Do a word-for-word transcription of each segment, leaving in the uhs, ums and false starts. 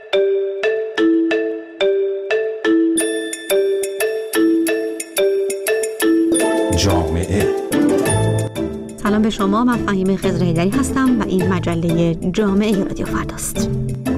جامعه. سلام به شما، من فهیمه خضرحیدری هستم و این مجله جامعه رادیو فرداست.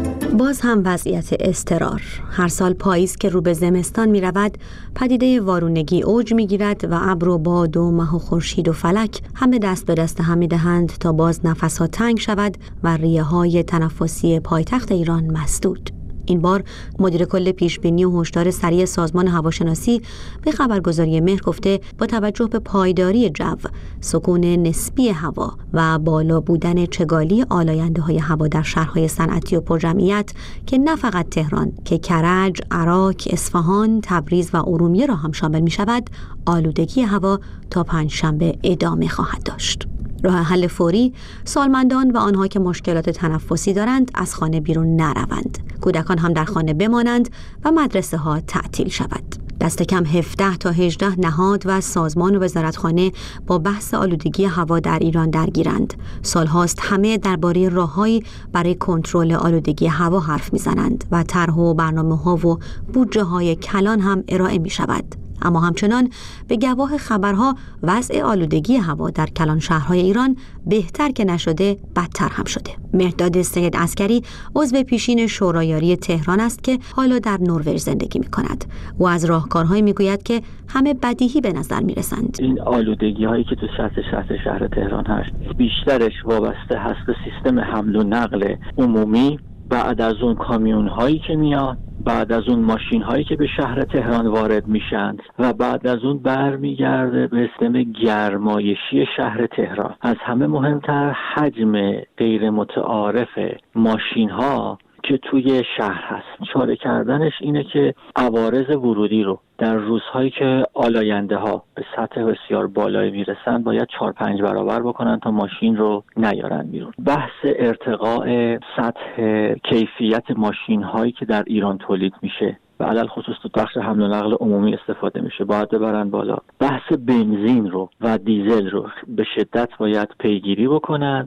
باز هم وضعیت اضطرار. هر سال پاییز که رو به زمستان می رود، پدیده وارونگی اوج می گیرد و ابر و باد و مه و خورشید و فلک همه دست به دست هم می دهند تا باز نفسها تنگ شود و ریه های تنفسی پایتخت ایران مسدود. این بار مدیر کل پیشبینی و هشدار سریع سازمان هواشناسی به خبرگزاری مهر گفته با توجه به پایداری جو، سکون نسبی هوا و بالا بودن چگالی آلاینده های هوا در شهرهای صنعتی و پرجمعیت که نه فقط تهران که کرج، عراق، اصفهان، تبریز و ارومیه را هم شامل می شود، آلودگی هوا تا پنجشنبه ادامه خواهد داشت. راه حل فوری: سالمندان و آنها که مشکلات تنفسی دارند از خانه بیرون نروند. کودکان هم در خانه بمانند و مدرسه ها تعطیل شود. دست کم هفده تا هجده نهاد و سازمان و وزارتخانه با بحث آلودگی هوا در ایران درگیرند. سالهاست همه درباره راههایی برای کنترل آلودگی هوا حرف میزنند و طرح و برنامه‌ها و بودجه‌های کلان هم ارائه می شود. اما همچنان به گواه خبرها وضع آلودگی هوا در کلان شهرهای ایران بهتر که نشده بدتر هم شده. مهرداد سید عسکری عضو پیشین شورایاری تهران است که حالا در نروژ زندگی می کند. او از راهکارهایی می گوید که همه بدیهی به نظر می رسند. این آلودگی هایی که تو سطح شهر شهر تهران هست بیشترش وابسته هست به سیستم حمل و نقل عمومی. بعد از اون کامیون هایی که میاد، بعد از اون ماشین هایی که به شهر تهران وارد میشن و بعد از اون برمیگرده به سیستم گرمایشی شهر تهران. از همه مهمتر حجم غیر متعارف ماشین ها که توی شهر هست. چاره کردنش اینه که عوارض ورودی رو در روزهایی که آلاینده ها به سطح بسیار بالایی میرسن باید چهار پنج برابر بکنن تا ماشین رو نیارن بیرون. بحث ارتقاء سطح کیفیت ماشین هایی که در ایران تولید میشه و علل خصوص تو بخش حمل و نقل عمومی استفاده میشه باید ببرن بالا. بحث بنزین رو و دیزل رو به شدت باید پیگیری بکنن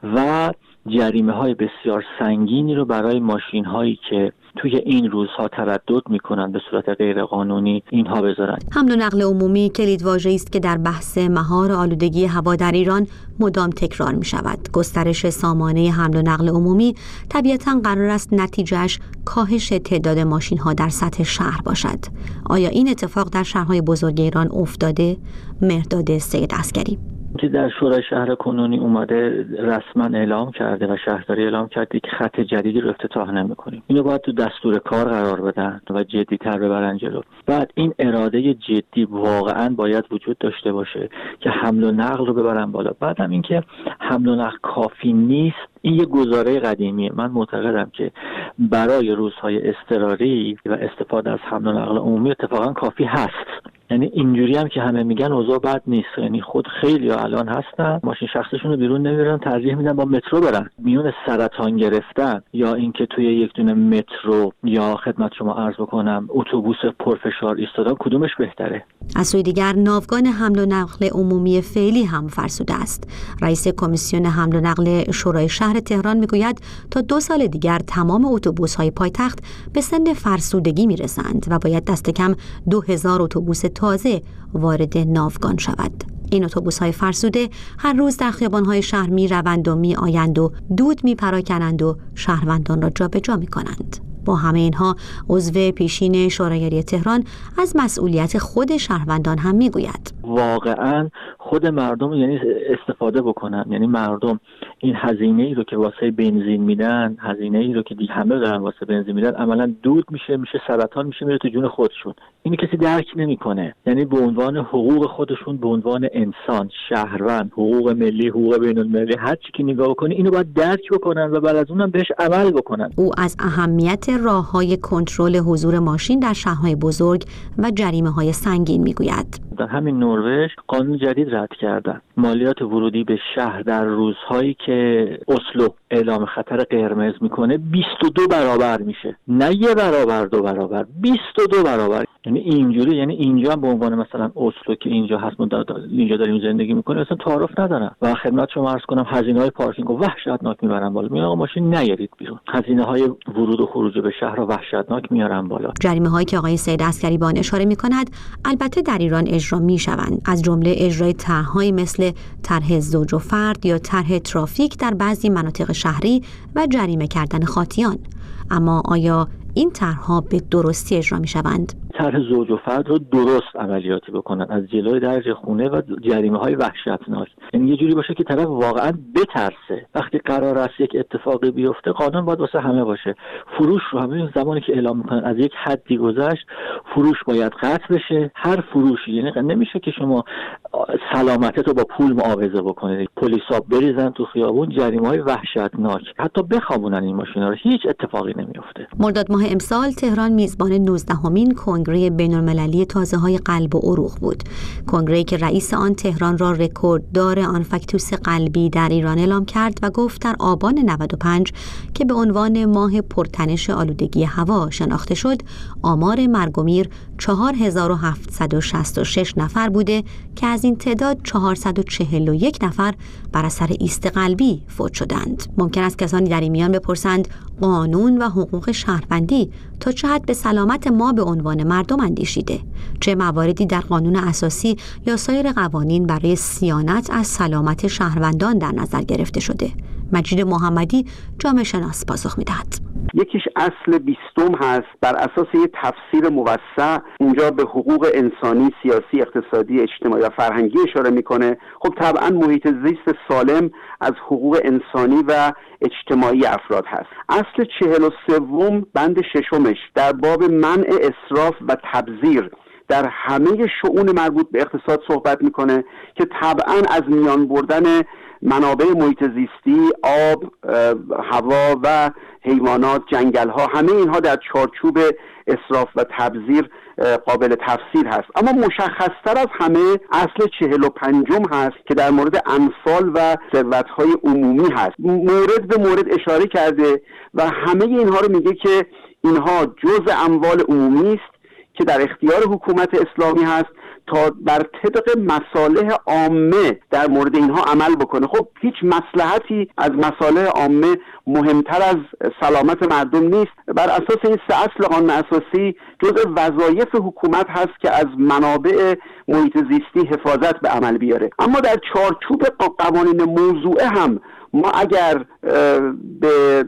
و جریمه های بسیار سنگینی رو برای ماشین هایی که توی این روزها تردد میکنن به صورت غیر قانونی اینها بذارن. حمل و نقل عمومی کلیدواژه‌ای است که در بحث مهار آلودگی هوا در ایران مدام تکرار می شود. گسترش سامانه حمل و نقل عمومی طبیعتاً قرار است نتیجهش کاهش تعداد ماشین ها در سطح شهر باشد. آیا این اتفاق در شهرهای بزرگ ایران افتاده؟ مهرداد سید عسکری که در شورای شهر کنونی اومده رسما اعلام کرده و شهرداری اعلام کرده که خط جدیدی رو افتتاح نمی‌کنیم. اینو باید تو دستور کار قرار بدن و جدی‌تر ببرن جلو. بعد این اراده جدی واقعا باید وجود داشته باشه که حمل و نقل رو ببرن بالا. بعدم اینکه حمل و نقل کافی نیست، این یه گزاره قدیمیه. من معتقدم که برای روزهای اضطراری و استفاده از حمل و نقل عمومی اتفاقا کافی هست. یعنی اینجوری هم که همه میگن اوضاع بد نیست. یعنی خود خیلی ها الان هستن ماشین شخصشون رو بیرون نمیبرن، ترجیح میدن با مترو برن. میون سرطان گرفتن یا اینکه توی یک دونه مترو یا خدمت شما عرض بکنم اتوبوس پرفشار ایستادن کدومش بهتره؟ از سوی دیگر ناوگان حمل و نقل عمومی فعلی هم فرسوده است. رئیس کمیسیون حمل و نقل شورای شهر تهران میگوید تا دو سال دیگر تمام اتوبوس‌های پایتخت به سن فرسودگی میرسند و باید دست کم دو هزار اتوبوس تازه وارد ناوگان شود. این اتوبوس‌های فرسوده هر روز در خیابان‌های شهر می‌روند و می‌آیند و دود می‌پراکنند و شهروندان را جابجا می‌کنند. با همه اینها عضو پیشین شورایاری تهران از مسئولیت خود شهروندان هم میگوید. واقعا خود مردم یعنی استفاده بکنن، یعنی مردم این هزینه ای رو که واسه بنزین میدن، هزینه ای رو که دیگه همه دارن واسه بنزین میدن، عملا دود میشه، میشه سرطان، میشه میره تو جون خودشون. اینو کسی درک نمیکنه. یعنی به عنوان حقوق خودشون، به عنوان انسان، شهروند، حقوق ملی، حقوق بین المللی، هر چی که نگاه کنی اینو باید درک بکنن و بعد از اونم بهش عمل بکنن. او از اهمیت راه‌های کنترل حضور ماشین در شهرهای بزرگ و جریمه‌های سنگین میگوید. در همین نروژ قانون جدید رد کردن. مالیات ورودی به شهر در روزهایی که اسلو اعلام خطر قرمز میکنه بیست و دو برابر میشه، نه یه برابر دو برابر، بیست و دو برابر. یعنی اینجوری، یعنی اینجا هم به عنوان مثلا اسلو که اینجا هست، ما اینجا داریم زندگی میکنیم، اصلا تعارف ندارم و خدمت شما عرض کنم هزینه های پارکینگ رو وحشتناک میبرن بالا. میگن آقا ماشین نیارید بیرون، هزینه های ورود و خروج به شهر رو وحشتناک میارن بالا. جریمه هایی که آقای سید عسکری به آن اشاره میکند البته در ایران اجرا میشوند، از جمله اجرای طرح‌هایی مثل طرح زوج و فرد یا طرح ترافیک در بعضی مناطق شهری و جریمه کردن خاطیان. اما آیا این طرح‌ها به درستی اجرا میشوند؟ طرح زوج و فرد رو درست عملیاتی بکنن، از جلوی درج خونه و جریمه های وحشتناک. یعنی یه جوری باشه که طرف واقعا بترسه وقتی قرار است یک اتفاقی بیفته. قانون باید واسه همه باشه. فروش رو همه زمانی که اعلام میکنن از یک حدی گذشت، فروش باید قطع بشه. هر فروشی، یعنی نمیشه که شما سلامتت رو با پول معاوضه بکنید. پلیسا بریزن تو خیابون، جریمه های وحشتناک، حتی بخوابونن این ماشینا رو، هیچ اتفاقی نمیفته. مرداد ماه امسال تهران میزبان نوزدهمین کنگره بین‌المللی تازه‌های قلب و عروق بود. کنگره‌ای که رئیس آن تهران را رکورددار آنفاکتوس قلبی در ایران اعلام کرد و گفت در آبان نود و پنج که به عنوان ماه پرتنش آلودگی هوا شناخته شد، آمار مرگ و میر چهار هزار و هفتصد و شصت و شش نفر بوده که از این تعداد چهارصد و چهل و یک نفر بر اثر ایست قلبی فوت شدند. ممکن است کسانی در این میان بپرسند قانون و حقوق شهروندی تا چه حد به سلامت ما به عنوان مردم اندیشیده؟ چه مواردی در قانون اساسی یا سایر قوانین برای صیانت از سلامت شهروندان در نظر گرفته شده؟ مجید محمدی جامعه شناس پاسخ می‌دهد. یکیش اصل بیستم هست، بر اساس یک تفسیر موسع اونجا به حقوق انسانی، سیاسی، اقتصادی، اجتماعی و فرهنگی اشاره میکنه. خب طبعا محیط زیست سالم از حقوق انسانی و اجتماعی افراد هست. اصل چهل و سوم بند ششمش در باب منع اسراف و تبذیر در همه شؤون مربوط به اقتصاد صحبت میکنه که طبعا از میان بردن منابع محیط زیستی، آب، هوا و حیوانات، جنگل ها، همه اینها در چارچوب اسراف و تبذیر قابل تفسیر هست. اما مشخصتر از همه اصل چهل و پنجم هست که در مورد انفال و ثروت‌های عمومی هست. مورد به مورد اشاره کرده و همه اینها رو میگه که اینها جزء اموال عمومی است که در اختیار حکومت اسلامی هست تا بر طبق مصالح عامه در مورد اینها عمل بکنه. خب هیچ مصلحتی از مصالح عامه مهمتر از سلامت مردم نیست. بر اساس این سه اصل قانون اساسی جزء وظایف حکومت هست که از منابع محیط زیستی حفاظت به عمل بیاره. اما در چارچوب قوانین موضوعه هم ما اگر به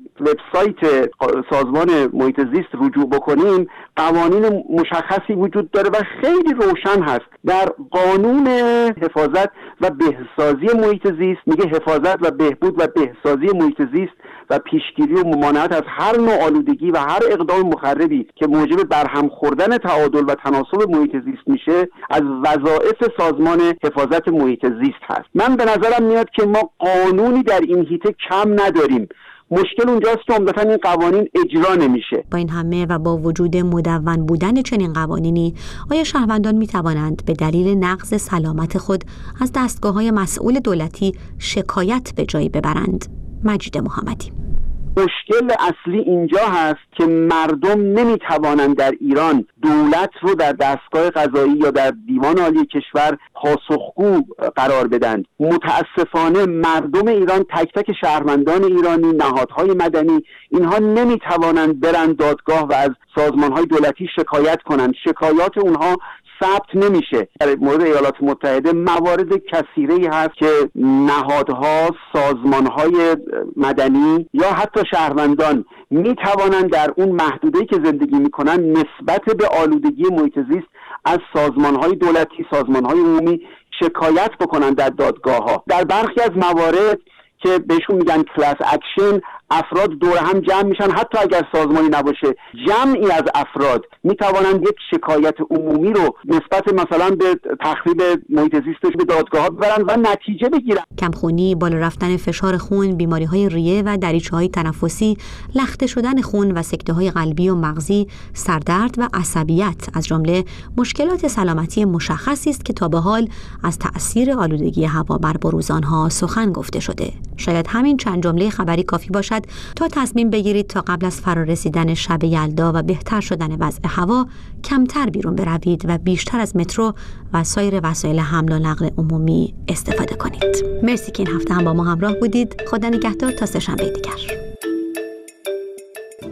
وبسایت سازمان محیط زیست رجوع بکنیم، قوانین مشخصی وجود داره و خیلی روشن هست. در قانون حفاظت و بهسازی محیط زیست میگه حفاظت و بهبود و بهسازی محیط زیست و پیشگیری و ممانعت از هر نوع آلودگی و هر اقدام مخربی که موجب برهم خوردن تعادل و تناسب محیط زیست میشه از وظایف سازمان حفاظت محیط زیست هست. من به نظرم میاد که ما قانونی در این حیطه کم نداریم. مشکل اونجاست که عمدتاً این قوانین اجرا نمیشه. با این همه و با وجود مدون بودن چنین قوانینی، آیا شهروندان می توانند به دلیل نقض سلامت خود از دستگاه‌های مسئول دولتی شکایت به جایی ببرند؟ مجید محمدی. مشکل اصلی اینجا هست که مردم نمیتوانند در ایران دولت رو در دستگاه قضایی یا در دیوان عالی کشور پاسخگو قرار بدن. متاسفانه مردم ایران، تک تک شهروندان ایرانی، نهادهای مدنی، اینها نمیتوانند برن دادگاه و از سازمانهای دولتی شکایت کنند. شکایات اونها ثبت نمیشه. در مورد ایالات متحده موارد کثیری هست که نهادها، سازمانهای مدنی یا حتی شهروندان می توانند در اون محدوده‌ای که زندگی میکنن نسبت به آلودگی محیط زیست از سازمانهای دولتی، سازمانهای عمومی شکایت بکنن در دادگاه‌ها. در برخی از موارد که بهشون میگن کلاس اکشن، افراد دور هم جمع میشن، حتی اگر سازمانی نباشه جمعی از افراد میتوانند یک شکایت عمومی رو نسبت مثلا به تخریب محیط زیست به دادگاه ببرن و نتیجه بگیرن. کمخونی، بالا رفتن فشار خون، بیماری‌های ریه و دریچه‌های تنفسی، لخته شدن خون و سکته‌های قلبی و مغزی، سردرد و عصبیت از جمله مشکلات سلامتی مشخصی است که تا به حال از تأثیر آلودگی هوا بر بروز آنها سخن گفته شده. شاید همین چند جمله خبری کافی باشد تا تصمیم بگیرید تا قبل از فرارسیدن شب یلدا و بهتر شدن وضع هوا کمتر بیرون بروید و بیشتر از مترو و سایر وسایل حمل و نقل عمومی استفاده کنید. مرسی که این هفته هم با ما همراه بودید. خدا نگهدار تا سه‌شنبه دیگر.